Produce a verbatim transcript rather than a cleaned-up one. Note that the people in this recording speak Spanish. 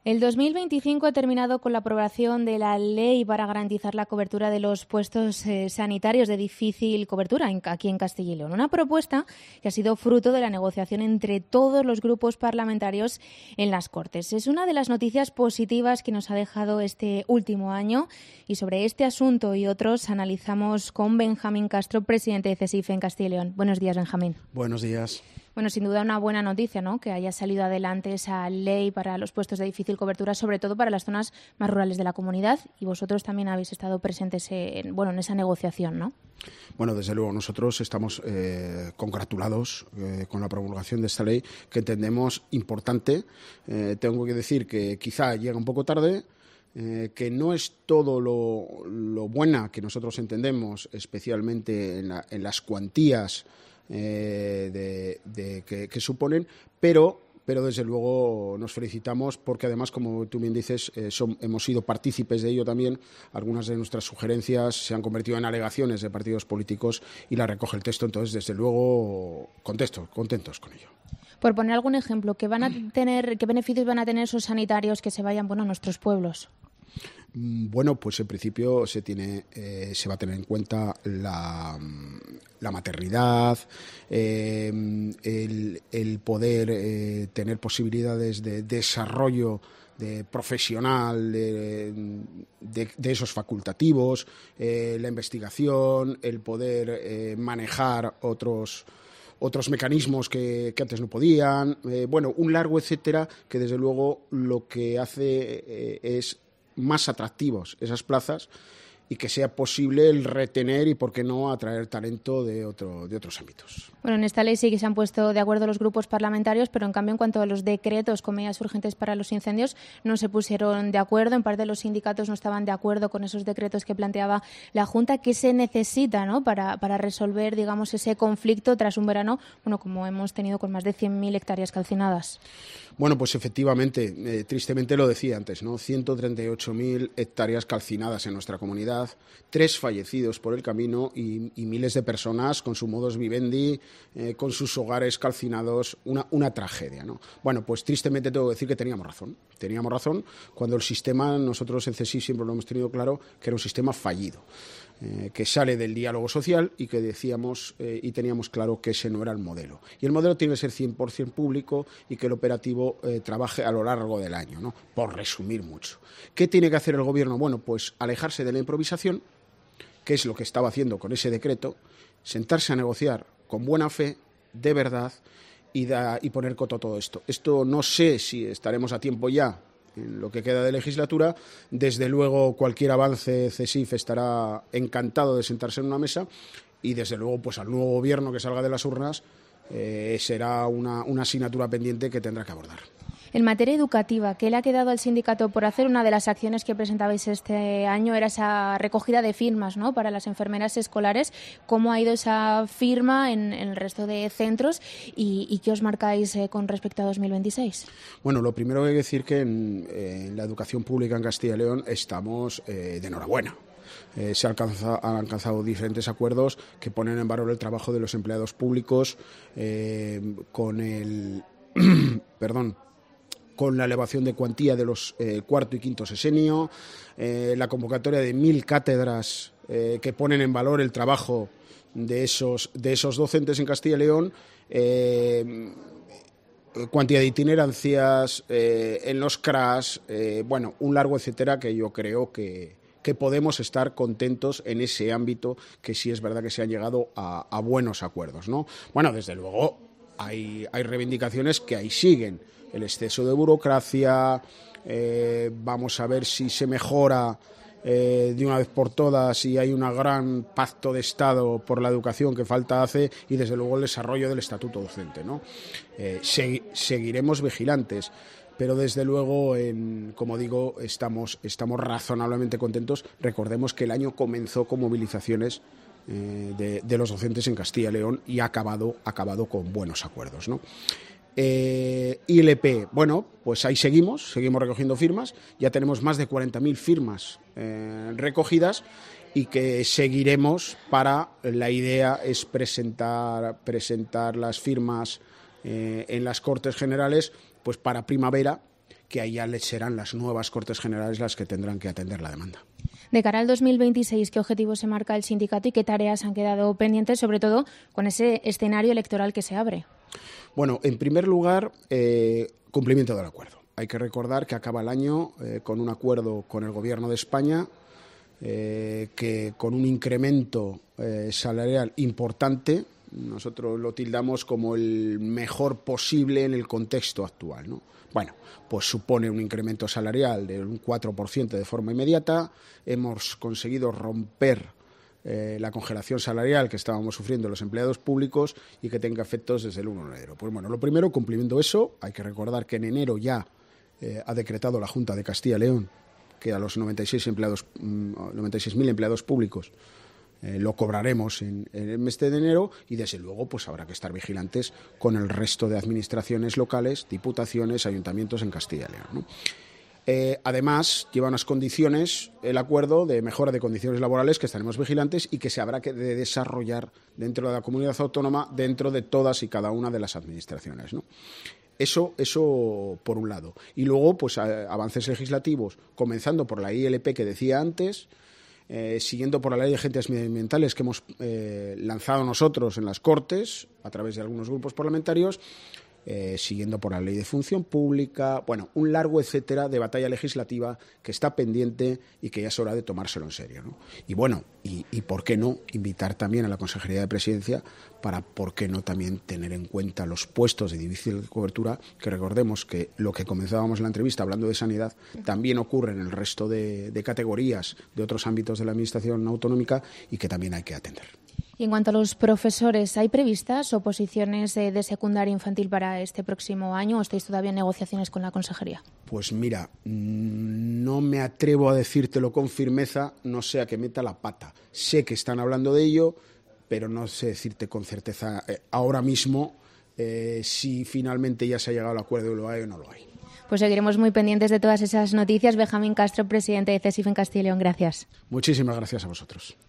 El dos mil veinticinco ha terminado con la aprobación de la ley para garantizar la cobertura de los puestos eh, sanitarios de difícil cobertura en, aquí en Castilla y León. Una propuesta que ha sido fruto de la negociación entre todos los grupos parlamentarios en las Cortes. Es una de las noticias positivas que nos ha dejado este último año, y sobre este asunto y otros analizamos con Benjamín Castro, presidente de CESIF en Castilla y León. Buenos días, Benjamín. Buenos días. Bueno, sin duda una buena noticia, ¿no?, que haya salido adelante esa ley para los puestos de difícil cobertura, sobre todo para las zonas más rurales de la comunidad, y vosotros también habéis estado presentes en, bueno, en esa negociación, ¿no? Bueno, desde luego nosotros estamos eh, congratulados eh, con la promulgación de esta ley, que entendemos importante. Eh, tengo que decir que quizá llega un poco tarde, Eh, que no es todo lo, lo buena que nosotros entendemos, especialmente en, la, en las cuantías eh, de, de, que, que suponen, pero, pero desde luego nos felicitamos porque además, como tú bien dices, eh, son, hemos sido partícipes de ello también. Algunas de nuestras sugerencias se han convertido en alegaciones de partidos políticos y la recoge el texto, entonces desde luego contentos, contentos con ello. Por poner algún ejemplo, ¿qué van a tener, qué beneficios van a tener esos sanitarios que se vayan, bueno, a nuestros pueblos? Bueno, pues en principio se tiene, eh, se va a tener en cuenta la, la maternidad, eh, el, el poder eh, tener posibilidades de desarrollo de profesional de, de, de esos facultativos, eh, la investigación, el poder eh, manejar otros otros mecanismos que, que antes no podían, eh, bueno, un largo etcétera, que desde luego lo que hace eh, es más atractivos esas plazas y que sea posible el retener y, por qué no, atraer talento de, otro, de otros ámbitos. Bueno, en esta ley sí que se han puesto de acuerdo los grupos parlamentarios, pero en cambio en cuanto a los decretos con medidas urgentes para los incendios no se pusieron de acuerdo. En parte los sindicatos no estaban de acuerdo con esos decretos que planteaba la Junta. ¿Qué se necesita, ¿no?, para, para resolver, digamos, ese conflicto tras un verano, bueno, como hemos tenido, con más de cien mil hectáreas calcinadas? Bueno, pues efectivamente, eh, tristemente lo decía antes, ¿no? ciento treinta y ocho mil hectáreas calcinadas en nuestra comunidad, tres fallecidos por el camino y, y miles de personas con su modus vivendi, eh, con sus hogares calcinados, una, una tragedia, ¿no? Bueno, pues tristemente tengo que decir que teníamos razón. Teníamos razón cuando el sistema, nosotros en CESIF siempre lo hemos tenido claro, que era un sistema fallido. Eh, que sale del diálogo social y que decíamos eh, y teníamos claro que ese no era el modelo. Y el modelo tiene que ser cien por ciento público y que el operativo eh, trabaje a lo largo del año, ¿no?, por resumir mucho. ¿Qué tiene que hacer el Gobierno? Bueno, pues alejarse de la improvisación, que es lo que estaba haciendo con ese decreto, sentarse a negociar con buena fe, de verdad, y, da, y poner coto a todo esto. Esto no sé si estaremos a tiempo ya en lo que queda de legislatura. Desde luego cualquier avance CESIF estará encantado de sentarse en una mesa y desde luego pues al nuevo gobierno que salga de las urnas eh, será una, una asignatura pendiente que tendrá que abordar. En materia educativa, ¿qué le ha quedado al sindicato por hacer? Una de las acciones que presentabais este año era esa recogida de firmas, ¿no?, para las enfermeras escolares. ¿Cómo ha ido esa firma en, en el resto de centros y, y qué os marcáis eh, con respecto a dos mil veintiséis? Bueno, lo primero que hay que decir que en, en la educación pública en Castilla y León estamos eh, de enhorabuena. Eh, se alcanza, han alcanzado diferentes acuerdos que ponen en valor el trabajo de los empleados públicos eh, con el perdón con la elevación de cuantía de los eh, cuarto y quinto sesenio, eh, la convocatoria de mil cátedras eh, que ponen en valor el trabajo de esos, de esos docentes en Castilla y León, eh, cuantía de itinerancias eh, en los C R A S, eh, bueno, un largo etcétera, que yo creo que, que podemos estar contentos en ese ámbito, que sí es verdad que se han llegado a, a buenos acuerdos, ¿no? Bueno, desde luego hay, hay reivindicaciones que ahí siguen. El exceso de burocracia, eh, vamos a ver si se mejora eh, de una vez por todas y hay un gran pacto de Estado por la educación que falta hace, y desde luego el desarrollo del estatuto docente, ¿no? Eh, segui- seguiremos vigilantes, pero desde luego, en, como digo, estamos, estamos razonablemente contentos. Recordemos que el año comenzó con movilizaciones eh, de, de los docentes en Castilla y León y ha acabado, acabado con buenos acuerdos, ¿no? Eh, I L P, bueno, pues ahí seguimos, seguimos recogiendo firmas, ya tenemos más de cuarenta mil firmas eh, recogidas y que seguiremos para, la idea es presentar, presentar las firmas eh, en las Cortes Generales pues para primavera, que allá serán las nuevas Cortes Generales las que tendrán que atender la demanda. De cara al dos mil veintiséis, ¿qué objetivos se marca el sindicato y qué tareas han quedado pendientes, sobre todo con ese escenario electoral que se abre? Bueno, en primer lugar, eh, cumplimiento del acuerdo. Hay que recordar que acaba el año eh, con un acuerdo con el Gobierno de España eh, que con un incremento eh, salarial importante, nosotros lo tildamos como el mejor posible en el contexto actual, ¿no? Bueno, pues supone un incremento salarial de un cuatro por ciento de forma inmediata. Hemos conseguido romper eh, la congelación salarial que estábamos sufriendo los empleados públicos y que tenga efectos desde el uno de enero. Pues bueno, lo primero, cumpliendo eso, hay que recordar que en enero ya eh, ha decretado la Junta de Castilla y León que a los noventa y seis empleados, noventa y seis mil empleados públicos Eh, lo cobraremos en, en el mes de enero y desde luego pues habrá que estar vigilantes con el resto de administraciones locales, diputaciones, ayuntamientos en Castilla y León, ¿no? Eh, además, lleva unas condiciones, el acuerdo de mejora de condiciones laborales que estaremos vigilantes y que se habrá que de desarrollar dentro de la comunidad autónoma, dentro de todas y cada una de las administraciones, ¿no? Eso, eso por un lado. Y luego, pues avances legislativos, comenzando por la I L P que decía antes, Eh, siguiendo por la ley de agentes medioambientales que hemos eh, lanzado nosotros en las Cortes a través de algunos grupos parlamentarios, eh, siguiendo por la ley de función pública, bueno, un largo etcétera de batalla legislativa que está pendiente y que ya es hora de tomárselo en serio, ¿no? Y bueno, y, y por qué no invitar también a la Consejería de Presidencia para, por qué no, también tener en cuenta los puestos de difícil cobertura, que recordemos que lo que comenzábamos en la entrevista hablando de sanidad también ocurre en el resto de, de categorías de otros ámbitos de la Administración autonómica y que también hay que atender. Y en cuanto a los profesores, ¿hay previstas oposiciones de, de secundaria infantil para este próximo año o estáis todavía en negociaciones con la Consejería? Pues mira, no me atrevo a decírtelo con firmeza, no sea que meta la pata. Sé que están hablando de ello, pero no sé decirte con certeza eh, ahora mismo eh, si finalmente ya se ha llegado al acuerdo y lo hay o no lo hay. Pues seguiremos muy pendientes de todas esas noticias. Benjamín Castro, presidente de CESIF en Castilla y León, gracias. Muchísimas gracias a vosotros.